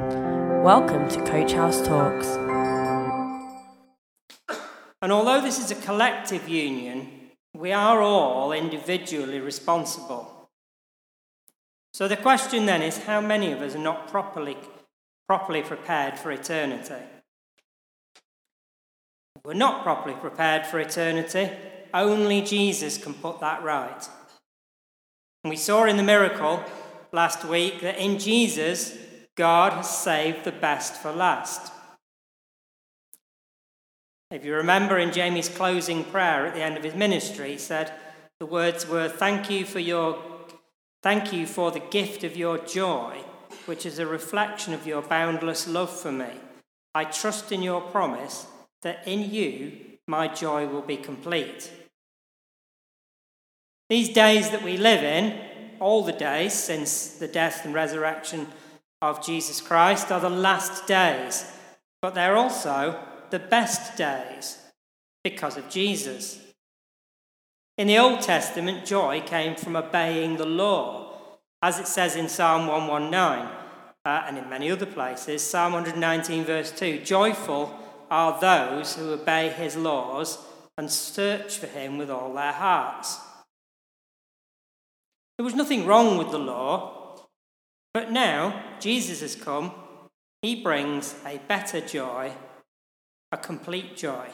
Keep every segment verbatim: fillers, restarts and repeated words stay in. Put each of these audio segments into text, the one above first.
Welcome to Coach House Talks. And although this is a collective union, we are all individually responsible. So the question then is, how many of us are not properly, properly prepared for eternity? If we're not properly prepared for eternity, only Jesus can put that right. And we saw in the miracle last week that in Jesus, God has saved the best for last. If you remember in Jamie's closing prayer at the end of his ministry, he said the words were, "Thank you for your, thank you for the gift of your joy, which is a reflection of your boundless love for me. I trust in your promise that in you my joy will be complete." These days that we live in, all the days since the death and resurrection of Jesus Christ, are the last days, but they're also the best days because of Jesus. In the Old Testament, joy came from obeying the law, as it says in Psalm one nineteen, uh, and in many other places. Psalm one nineteen verse two, "Joyful are those who obey his laws and search for him with all their hearts." There was nothing wrong with the law, but now Jesus has come. He brings a better joy, a complete joy.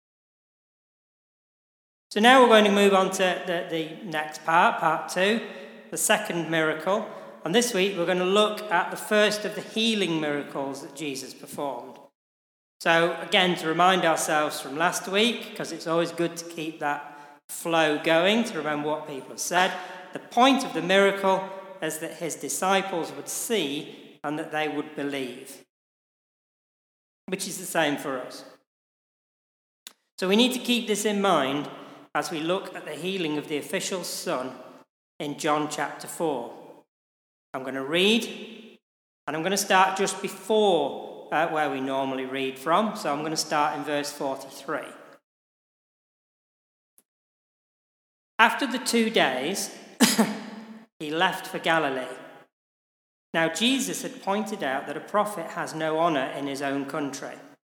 So now we're going to move on to the, the next part, part two, the second miracle. And this week we're going to look at the first of the healing miracles that Jesus performed. So again, to remind ourselves from last week, because it's always good to keep that flow going, to remember what people have said. The point of the miracle is that his disciples would see and that they would believe, which is the same for us. So we need to keep this in mind as we look at the healing of the official's son in John chapter four. I'm going to read, and I'm going to start just before uh, where we normally read from. So I'm going to start in verse forty-three. After the two days, he left for Galilee. Now Jesus had pointed out that a prophet has no honour in his own country.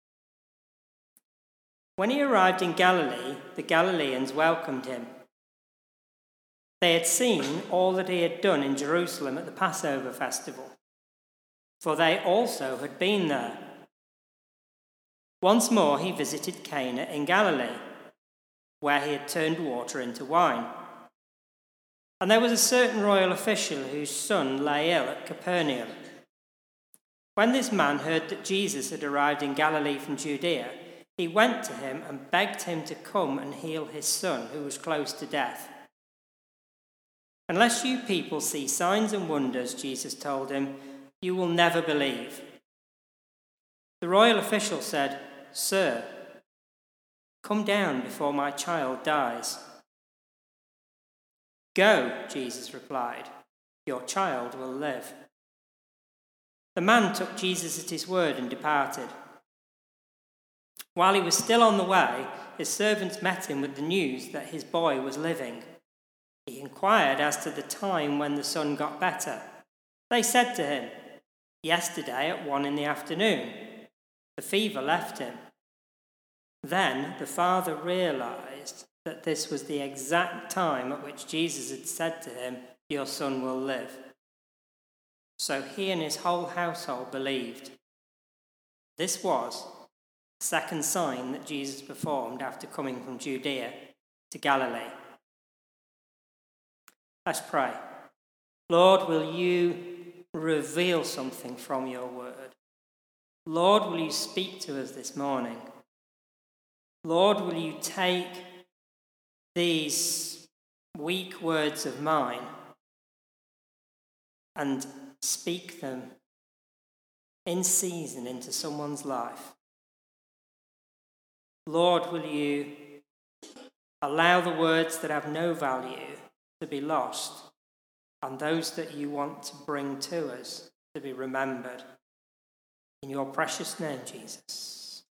When he arrived in Galilee, the Galileans welcomed him. They had seen all that he had done in Jerusalem at the Passover festival, for they also had been there. Once more he visited Cana in Galilee, where he had turned water into wine. And there was a certain royal official whose son lay ill at Capernaum. When this man heard that Jesus had arrived in Galilee from Judea, he went to him and begged him to come and heal his son, who was close to death. "Unless you people see signs and wonders," Jesus told him, "you will never believe." The royal official said, "Sir, come down before my child dies." "Go," Jesus replied, "your child will live." The man took Jesus at his word and departed. While he was still on the way, his servants met him with the news that his boy was living. He inquired as to the time when the son got better. They said to him, "Yesterday at one in the afternoon, the fever left him." Then the father realized that this was the exact time at which Jesus had said to him, "Your son will live." So he and his whole household believed. This was the second sign that Jesus performed after coming from Judea to Galilee. Let's pray. Lord, will you reveal something from your word? Lord, will you speak to us this morning? Lord, will you take these weak words of mine and speak them in season into someone's life? Lord, will you allow the words that have no value to be lost, and those that you want to bring to us to be remembered? In your precious name, Jesus.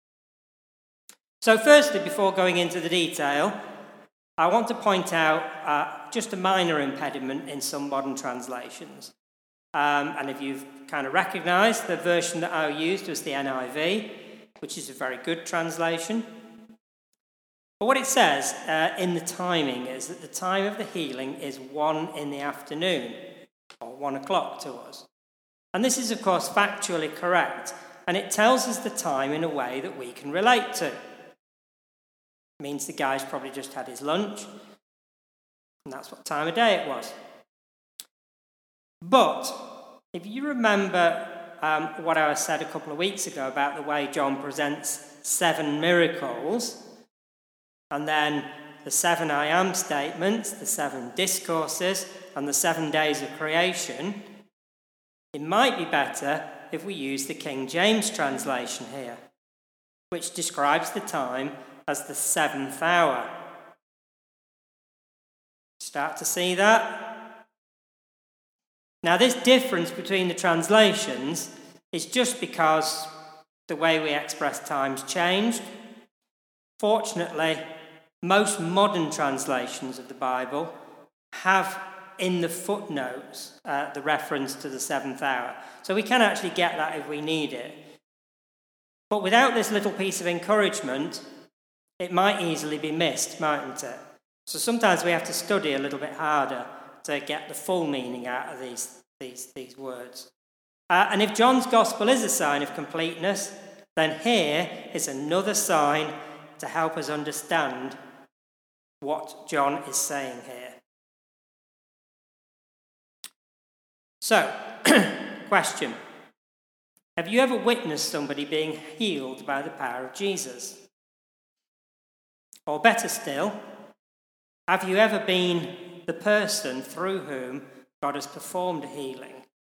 So firstly, before going into the detail, I want to point out uh, just a minor impediment in some modern translations. Um, and if you've kind of recognised, the version that I used was the N I V, which is a very good translation. But what it says uh, in the timing is that the time of the healing is one in the afternoon, or one o'clock to us. And this is, of course, factually correct, and it tells us the time in a way that we can relate to. It means the guy's probably just had his lunch, and that's what time of day it was. But if you remember um, what I said a couple of weeks ago about the way John presents seven miracles, and then the seven I am statements, the seven discourses, and the seven days of creation, it might be better if we use the King James translation here, which describes the time as the seventh hour. Start to see that? Now, this difference between the translations is just because the way we express time's changed. Fortunately, most modern translations of the Bible have in the footnotes uh, the reference to the seventh hour. So we can actually get that if we need it. But without this little piece of encouragement, it might easily be missed, mightn't it? So sometimes we have to study a little bit harder to get the full meaning out of these, these, these words. Uh, and if John's gospel is a sign of completeness, then here is another sign to help us understand what John is saying here. So, question. Have you ever witnessed somebody being healed by the power of Jesus? Or better still, have you ever been the person through whom God has performed a healing?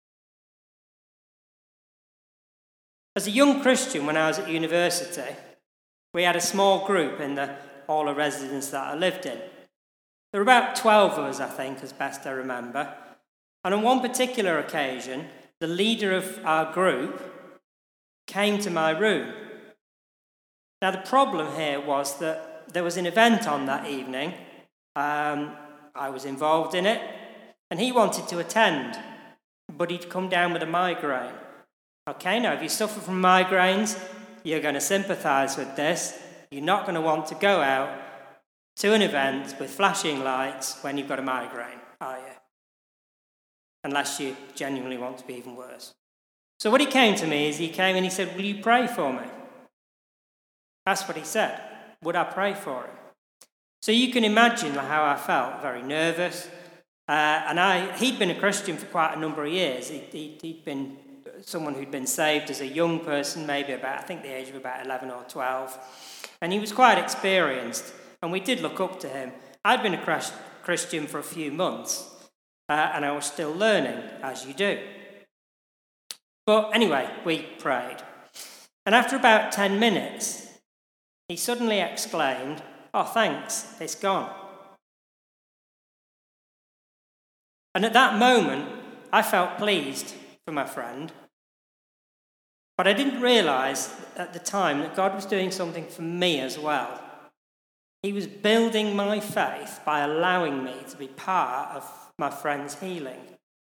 As a young Christian, when I was at university, we had a small group in the hall of residence that I lived in. There were about twelve of us, I think, as best I remember. And on one particular occasion, the leader of our group came to my room. Now, the problem here was that there was an event on that evening. Um, I was involved in it, and he wanted to attend, but he'd come down with a migraine. Okay, now, if you suffer from migraines, you're going to sympathise with this. You're not going to want to go out to an event with flashing lights when you've got a migraine, are you? Unless you genuinely want to be even worse. So what he came to me is he came and he said, will you pray for me? That's what he said. Would I pray for him? So you can imagine how I felt, very nervous. Uh, and I, he'd been a Christian for quite a number of years. He, he, he'd been someone who'd been saved as a young person, maybe about, I think the age of about eleven or twelve. And he was quite experienced, and we did look up to him. I'd been a Christian for a few months. Uh, and I was still learning, as you do. But anyway, we prayed. And after about ten minutes, he suddenly exclaimed, oh, thanks, it's gone. And at that moment, I felt pleased for my friend. But I didn't realise at the time that God was doing something for me as well. He was building my faith by allowing me to be part of my friend's healing.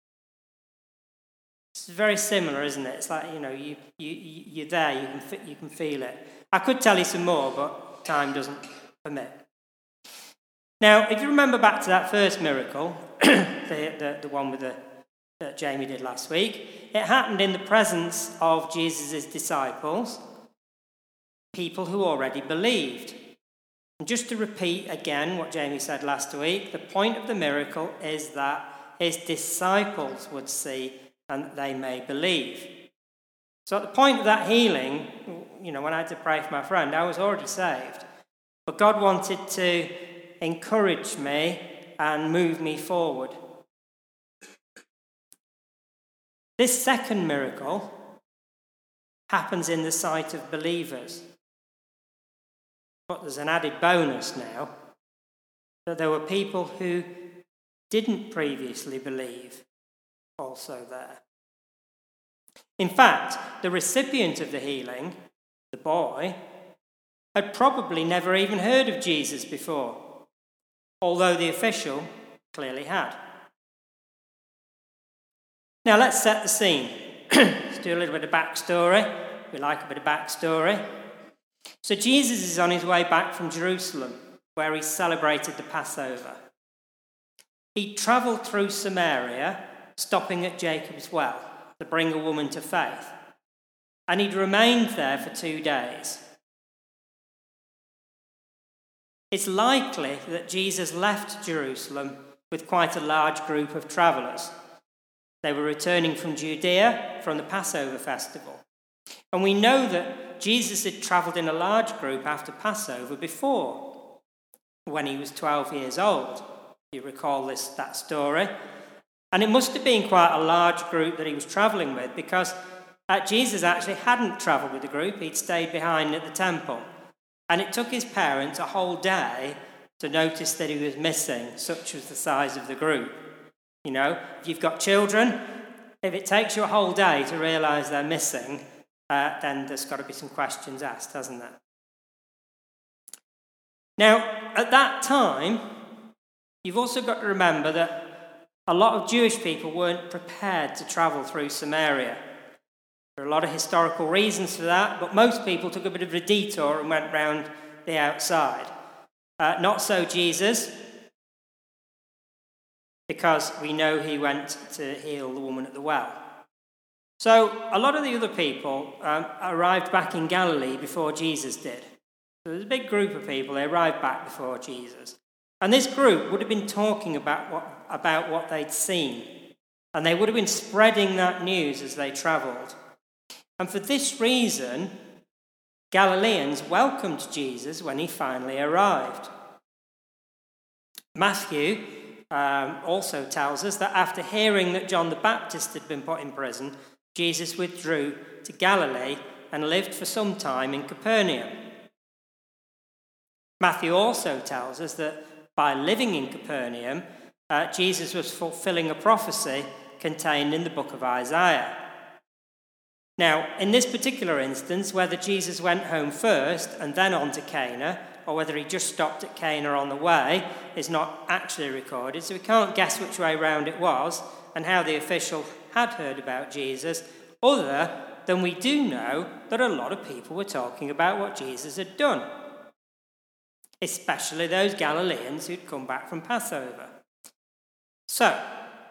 It's very similar, isn't it? It's like, you know, you, you, you're there, you can, fi- you can feel it. I could tell you some more, but time doesn't permit. Now, if you remember back to that first miracle, the, the, the one with the, that Jamie did last week, it happened in the presence of Jesus' disciples, people who already believed. And just to repeat again what Jamie said last week, the point of the miracle is that his disciples would see and that they may believe. So at the point of that healing, you know, when I had to pray for my friend, I was already saved. But God wanted to encourage me and move me forward. This second miracle happens in the sight of believers. But there's an added bonus now, that there were people who didn't previously believe also there. In fact, the recipient of the healing, the boy, had probably never even heard of Jesus before, although the official clearly had. Now let's set the scene. Let's do a little bit of backstory. We like a bit of backstory. So Jesus is on his way back from Jerusalem, where he celebrated the Passover. He travelled through Samaria, stopping at Jacob's well to bring a woman to faith. And he'd remained there for two days. It's likely that Jesus left Jerusalem with quite a large group of travellers. They were returning from Judea from the Passover festival. And we know that Jesus had travelled in a large group after Passover before, when he was twelve years old. You recall this that story. And it must have been quite a large group that he was travelling with, because uh, Jesus actually hadn't travelled with the group. He'd stayed behind at the temple. And it took his parents a whole day to notice that he was missing, such was the size of the group. You know, if you've got children, if it takes you a whole day to realise they're missing, uh, then there's got to be some questions asked, hasn't there? Now, at that time, you've also got to remember that a lot of Jewish people weren't prepared to travel through Samaria. There are a lot of historical reasons for that, but most people took a bit of a detour and went round the outside. Uh, not so Jesus, because we know he went to heal the woman at the well. So a lot of the other people um, arrived back in Galilee before Jesus did. So there's a big group of people, they arrived back before Jesus. And this group would have been talking about what, about what they'd seen. And they would have been spreading that news as they travelled. And for this reason, Galileans welcomed Jesus when he finally arrived. Matthew um, also tells us that after hearing that John the Baptist had been put in prison, Jesus withdrew to Galilee and lived for some time in Capernaum. Matthew also tells us that by living in Capernaum, uh, Jesus was fulfilling a prophecy contained in the book of Isaiah. Now, in this particular instance, whether Jesus went home first and then on to Cana, or whether he just stopped at Cana on the way, is not actually recorded, so we can't guess which way round it was and how the official had heard about Jesus, other than we do know that a lot of people were talking about what Jesus had done, especially those Galileans who'd come back from Passover. So,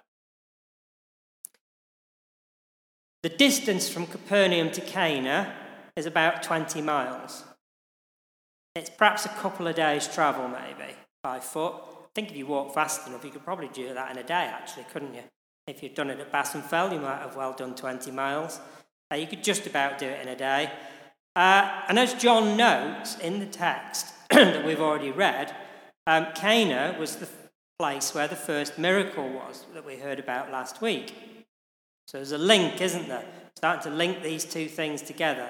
the distance from Capernaum to Cana is about twenty miles. It's perhaps a couple of days' travel, maybe, by foot. I think if you walk fast enough, you could probably do that in a day, actually, couldn't you? If you'd done it at Bassenfeld, you might have well done twenty miles. Uh, you could just about do it in a day. Uh, and as John notes in the text that we've already read, um, Cana was the place where the first miracle was that we heard about last week. So there's a link, isn't there? Starting to link these two things together.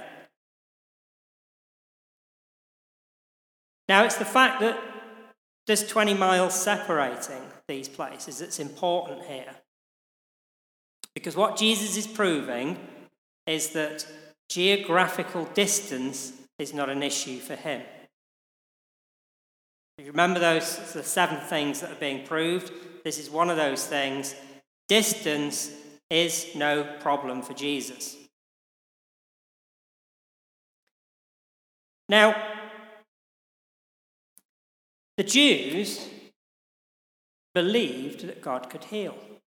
Now, it's the fact that there's twenty miles separating these places that's important here. Because what Jesus is proving is that geographical distance is not an issue for him. You remember those the seven things that are being proved? This is one of those things. Distance is no problem for Jesus. Now, the Jews believed that God could heal.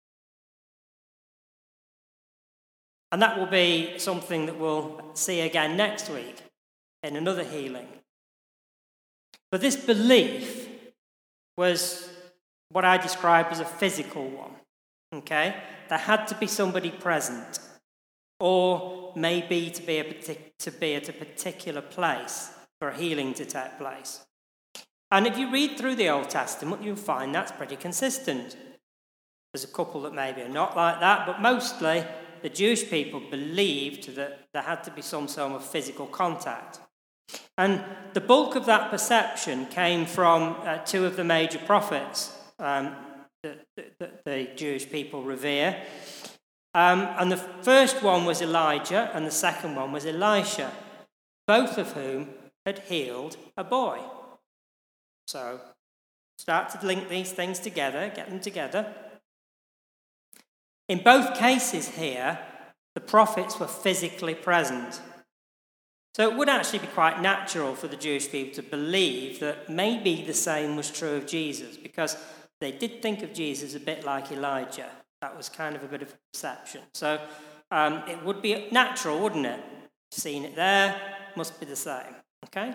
And that will be something that we'll see again next week in another healing. But this belief was what I describe as a physical one. Okay? There had to be somebody present, or maybe to be, a partic- to be at a particular place for healing to take place. And if you read through the Old Testament, you'll find that's pretty consistent. There's a couple that maybe are not like that, but mostly the Jewish people believed that there had to be some sort of physical contact. And the bulk of that perception came from uh, two of the major prophets um, that, that the Jewish people revere. Um, and the first one was Elijah, and the second one was Elisha, both of whom had healed a boy. So, start to link these things together, get them together. In both cases here, the prophets were physically present. So it would actually be quite natural for the Jewish people to believe that maybe the same was true of Jesus, because they did think of Jesus a bit like Elijah. That was kind of a bit of a perception. So um, it would be natural, wouldn't it? Seen it there, must be the same. Okay?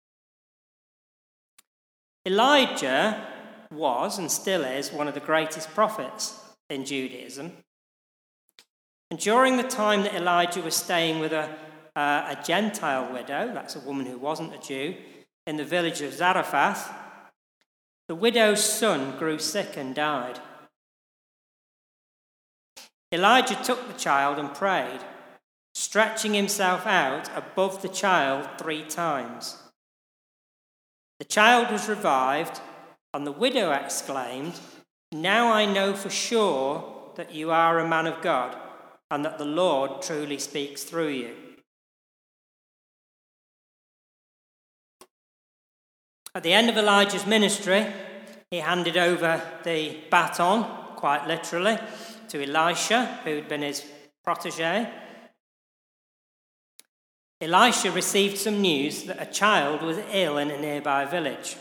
Elijah was and still is one of the greatest prophets in Judaism. And during the time that Elijah was staying with a, uh, a Gentile widow, that's a woman who wasn't a Jew, in the village of Zarephath, the widow's son grew sick and died. Elijah took the child and prayed, stretching himself out above the child three times. The child was revived, and the widow exclaimed, "Now I know for sure that you are a man of God, and that the Lord truly speaks through you." At the end of Elijah's ministry, he handed over the baton, quite literally, to Elisha, who had been his protege. Elisha received some news that a child was ill in a nearby village.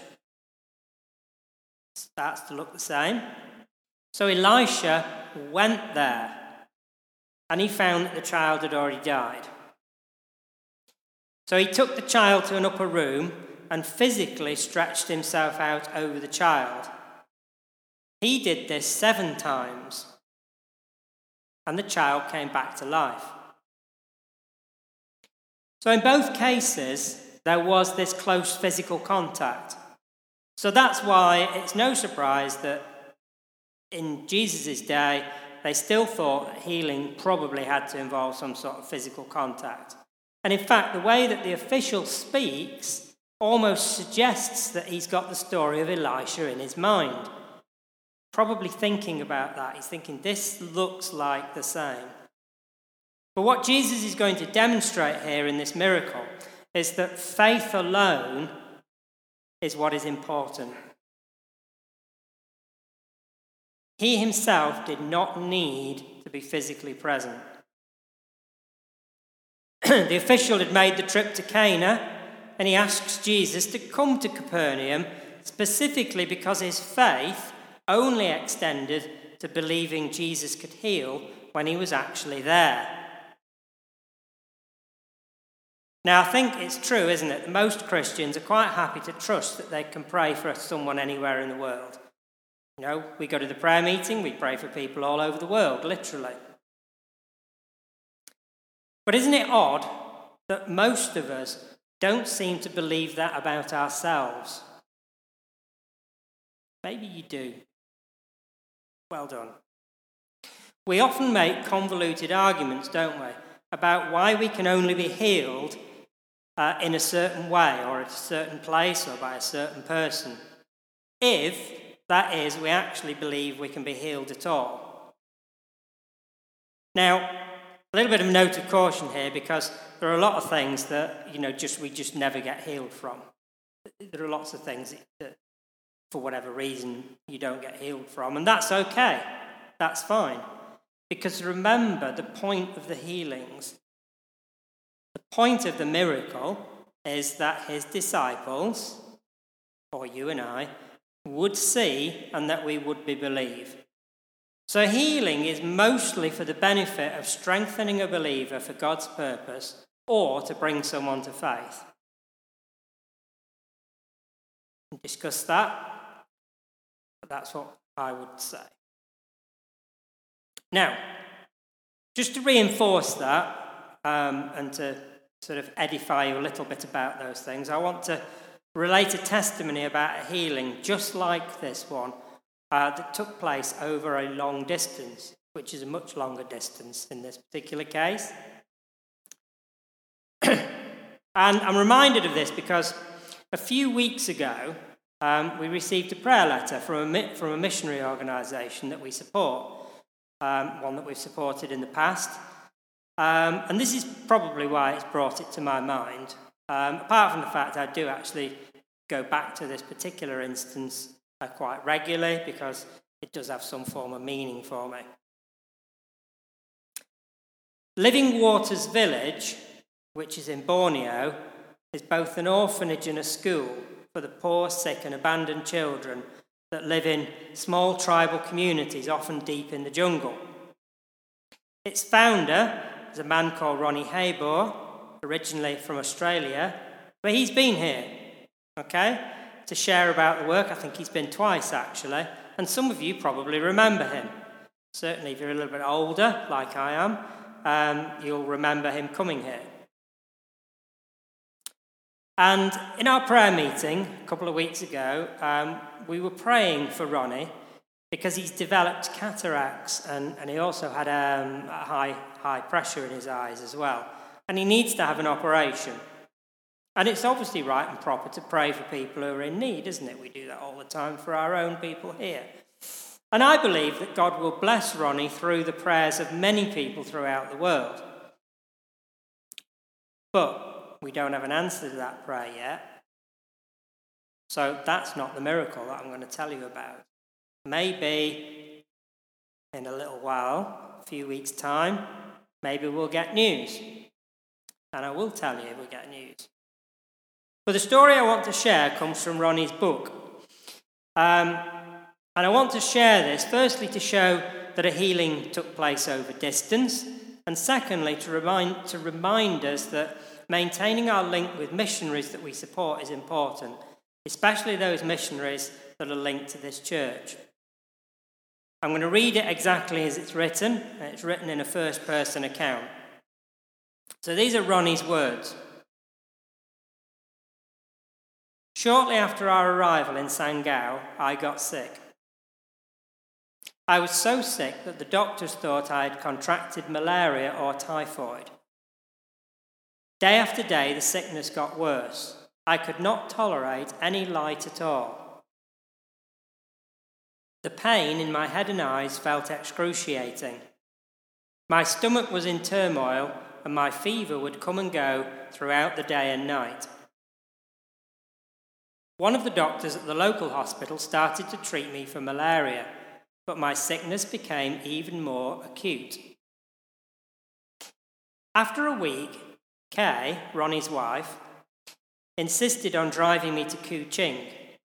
It starts to look the same. So Elisha went there, and he found that the child had already died. So he took the child to an upper room and physically stretched himself out over the child. He did this seven times, and the child came back to life. So in both cases, there was this close physical contact. So that's why it's no surprise that in Jesus' day, they still thought healing probably had to involve some sort of physical contact. And in fact, the way that the official speaks almost suggests that he's got the story of Elisha in his mind. Probably thinking about that. He's thinking, this looks like the same. But what Jesus is going to demonstrate here in this miracle is that faith alone is what is important. He himself did not need to be physically present. The official had made the trip to Cana, and he asks Jesus to come to Capernaum specifically because his faith only extended to believing Jesus could heal when he was actually there. Now, I think it's true, isn't it? Most Christians are quite happy to trust that they can pray for someone anywhere in the world. You know, we go to the prayer meeting, we pray for people all over the world, literally. But isn't it odd that most of us don't seem to believe that about ourselves? Maybe you do. Well done. We often make convoluted arguments, don't we, about why we can only be healed uh, in a certain way or at a certain place or by a certain person, if, that is, we actually believe we can be healed at all. Now, a little bit of a note of caution here, because there are a lot of things that, you know, just we just never get healed from. There are lots of things that, for whatever reason, you don't get healed from, and that's okay. That's fine. Because remember, the point of the healings, the point of the miracle is that his disciples, or you and I, would see and that we would be believed. So healing is mostly for the benefit of strengthening a believer for God's purpose or to bring someone to faith. We'll discuss that, but that's what I would say. Now, just to reinforce that um, and to sort of edify you a little bit about those things, I want to relate a testimony about a healing just like this one uh, that took place over a long distance, which is a much longer distance in this particular case. And I'm reminded of this because a few weeks ago, um, we received a prayer letter from a, from a missionary organisation that we support, um, one that we've supported in the past. Um, and this is probably why it's brought it to my mind. Um, apart from the fact I do actually go back to this particular instance uh, quite regularly because it does have some form of meaning for me. Living Waters Village, which is in Borneo, is both an orphanage and a school for the poor, sick and abandoned children that live in small tribal communities, often deep in the jungle. Its founder is a man called Ronnie Habor, originally from Australia, but he's been here, okay, to share about the work. I think he's been twice, actually, and some of you probably remember him. Certainly, if you're a little bit older, like I am, um, you'll remember him coming here. And in our prayer meeting a couple of weeks ago, um, we were praying for Ronnie because he's developed cataracts and, and he also had um, a high, high pressure in his eyes as well. And he needs to have an operation. And it's obviously right and proper to pray for people who are in need, isn't it? We do that all the time for our own people here. And I believe that God will bless Ronnie through the prayers of many people throughout the world. But we don't have an answer to that prayer yet. So that's not the miracle that I'm going to tell you about. Maybe in a little while, a few weeks' time, maybe we'll get news. And I will tell you if we get news. But the story I want to share comes from Ronnie's book. Um, and I want to share this, firstly, to show that a healing took place over distance, and secondly, to remind, to remind us that maintaining our link with missionaries that we support is important, especially those missionaries that are linked to this church. I'm going to read it exactly as it's written, and it's written in a first-person account. So these are Ronnie's words. Shortly after our arrival in Sangao, I got sick. I was so sick that the doctors thought I had contracted malaria or typhoid. Day after day, the sickness got worse. I could not tolerate any light at all. The pain in my head and eyes felt excruciating. My stomach was in turmoil, and my fever would come and go throughout the day and night. One of the doctors at the local hospital started to treat me for malaria, but my sickness became even more acute. After a week, Kay, Ronnie's wife, insisted on driving me to Kuching.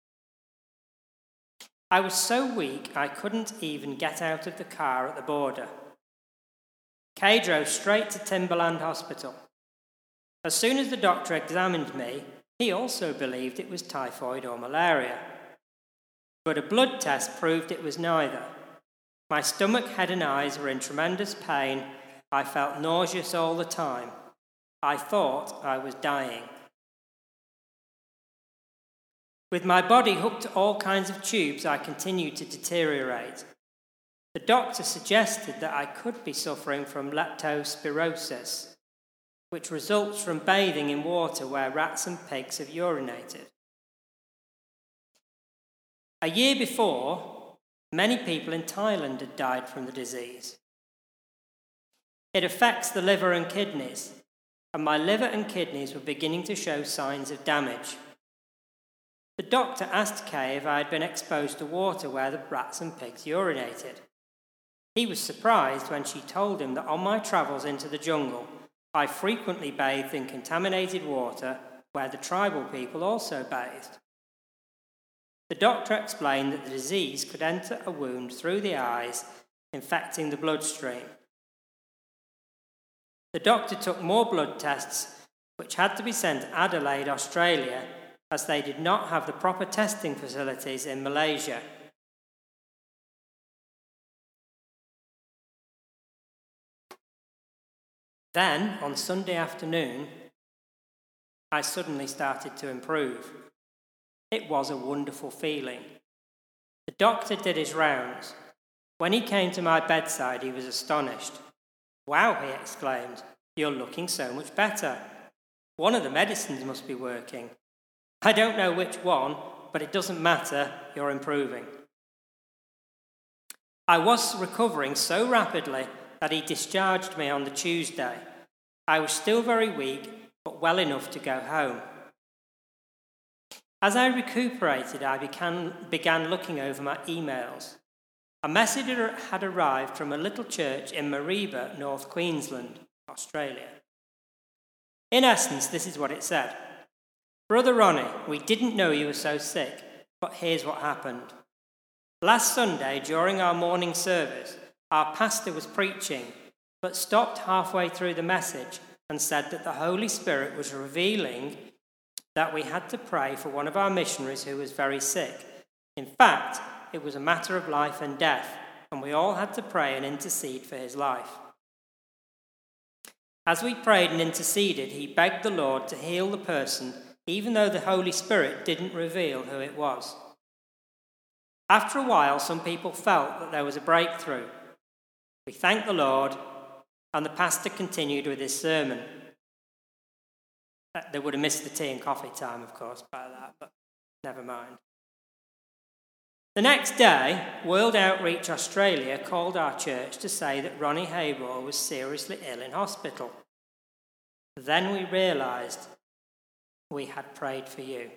I was so weak I couldn't even get out of the car at the border. Kay drove straight to Timberland Hospital. As soon as the doctor examined me, he also believed it was typhoid or malaria. But a blood test proved it was neither. My stomach, head and eyes were in tremendous pain. I felt nauseous all the time. I thought I was dying. With my body hooked to all kinds of tubes, I continued to deteriorate. The doctor suggested that I could be suffering from leptospirosis, which results from bathing in water where rats and pigs have urinated. A year before, many people in Thailand had died from the disease. It affects the liver and kidneys, and my liver and kidneys were beginning to show signs of damage. The doctor asked Kay if I had been exposed to water where the rats and pigs urinated. He was surprised when she told him that on my travels into the jungle, I frequently bathed in contaminated water where the tribal people also bathed. The doctor explained that the disease could enter a wound through the eyes, infecting the bloodstream. The doctor took more blood tests, which had to be sent to Adelaide, Australia, as they did not have the proper testing facilities in Malaysia. Then, on Sunday afternoon, I suddenly started to improve. It was a wonderful feeling. The doctor did his rounds. When he came to my bedside, he was astonished. "Wow," he exclaimed, "you're looking so much better. One of the medicines must be working. I don't know which one, but it doesn't matter, you're improving." I was recovering so rapidly that he discharged me on the Tuesday. I was still very weak, but well enough to go home. As I recuperated, I began, began looking over my emails. A message had arrived from a little church in Mareeba, North Queensland. Australia. In essence, this is what it said. Brother Ronnie, we didn't know you were so sick, but here's what happened. Last Sunday, during our morning service, our pastor was preaching, but stopped halfway through the message and said that the Holy Spirit was revealing that we had to pray for one of our missionaries who was very sick. In fact, it was a matter of life and death, and we all had to pray and intercede for his life. As we prayed and interceded, he begged the Lord to heal the person, even though the Holy Spirit didn't reveal who it was. After a while, some people felt that there was a breakthrough. We thanked the Lord, and the pastor continued with his sermon. They would have missed the tea and coffee time, of course, by that, but never mind. The next day, World Outreach Australia called our church to say that Ronnie Haybor was seriously ill in hospital. Then we realised we had prayed for you.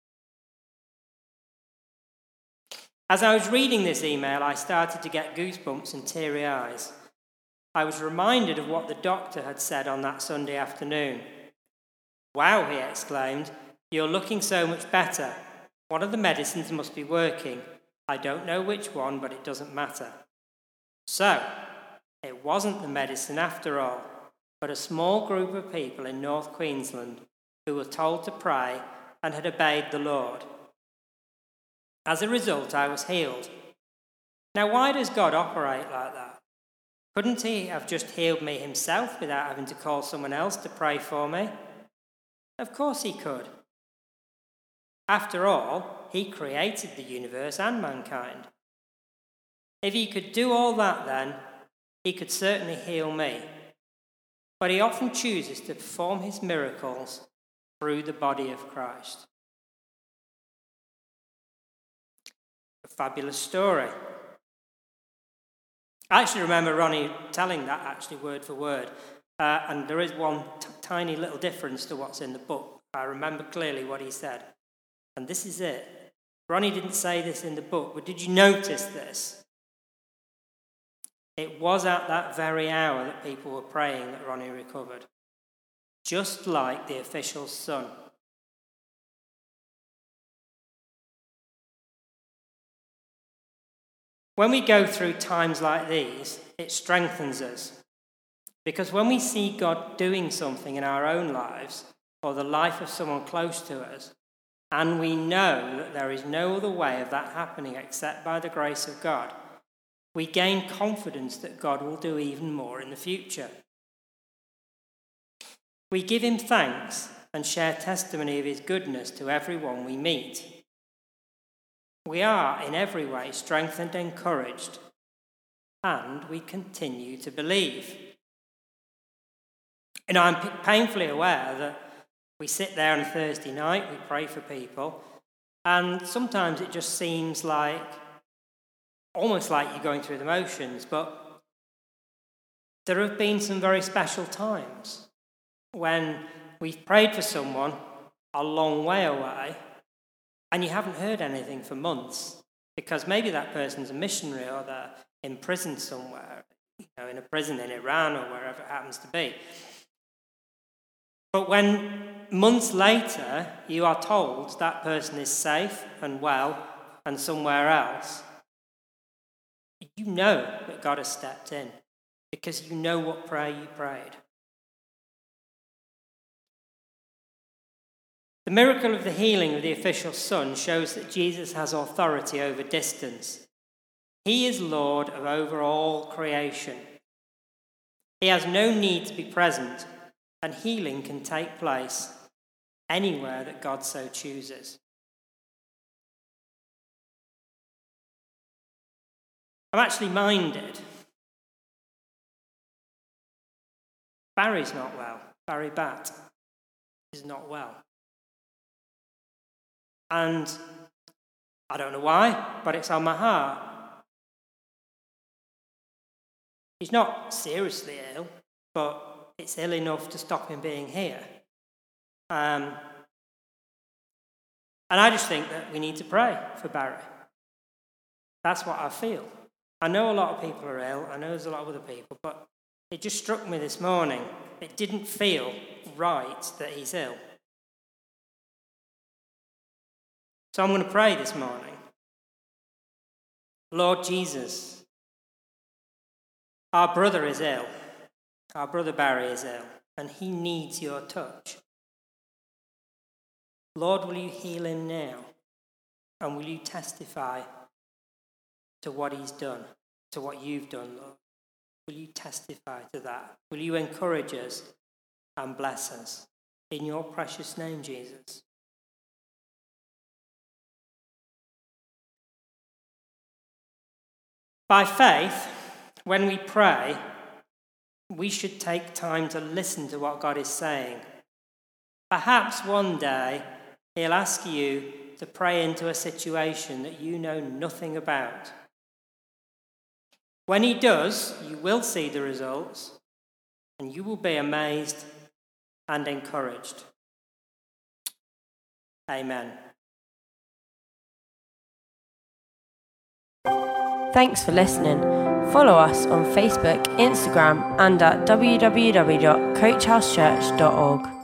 As I was reading this email, I started to get goosebumps and teary eyes. I was reminded of what the doctor had said on that Sunday afternoon. Wow, he exclaimed, you're looking so much better. One of the medicines must be working. I don't know which one, but it doesn't matter. So, it wasn't the medicine after all, but a small group of people in North Queensland who were told to pray and had obeyed the Lord. As a result, I was healed. Now, why does God operate like that? Couldn't he have just healed me himself without having to call someone else to pray for me? Of course he could. After all, he created the universe and mankind. If he could do all that then, he could certainly heal me. But he often chooses to perform his miracles through the body of Christ. A fabulous story. I actually remember Ronnie telling that actually word for word. Uh, and there is one t- tiny little difference to what's in the book. I remember clearly what he said. And this is it. Ronnie didn't say this in the book, but did you notice this? It was at that very hour that people were praying that Ronnie recovered. Just like the official's son. When we go through times like these, it strengthens us. Because when we see God doing something in our own lives, or the life of someone close to us, and we know that there is no other way of that happening except by the grace of God, we gain confidence that God will do even more in the future. We give him thanks and share testimony of his goodness to everyone we meet. We are in every way strengthened and encouraged, and we continue to believe. You know, I'm p- painfully aware that we sit there on a Thursday night, we pray for people, and sometimes it just seems like, almost like you're going through the motions, but there have been some very special times when we've prayed for someone a long way away, and you haven't heard anything for months, because maybe that person's a missionary or they're in prison somewhere, you know, in a prison in Iran or wherever it happens to be. But when months later you are told that person is safe and well and somewhere else, you know that God has stepped in because you know what prayer you prayed. The miracle of the healing of the official son shows that Jesus has authority over distance. He is Lord of over all creation. He has no need to be present, and healing can take place anywhere that God so chooses. I'm actually minded. Barry's not well. Barry Batt is not well. And I don't know why, but it's on my heart. He's not seriously ill, but it's ill enough to stop him being here. Um, and I just think that we need to pray for Barry. That's what I feel. I know a lot of people are ill. I know there's a lot of other people, but It just struck me this morning. It didn't feel right that he's ill. So I'm going to pray this morning. Lord Jesus, our brother is ill. Our brother Barry is ill, and he needs your touch. Lord, will you heal him now? And will you testify to what he's done, to what you've done, Lord? Will you testify to that? Will you encourage us and bless us? In your precious name, Jesus. By faith, when we pray, we should take time to listen to what God is saying. Perhaps one day he'll ask you to pray into a situation that you know nothing about. When he does, you will see the results, and you will be amazed and encouraged. Amen. Thanks for listening. Follow us on Facebook, Instagram, and at w w w dot coach house church dot org.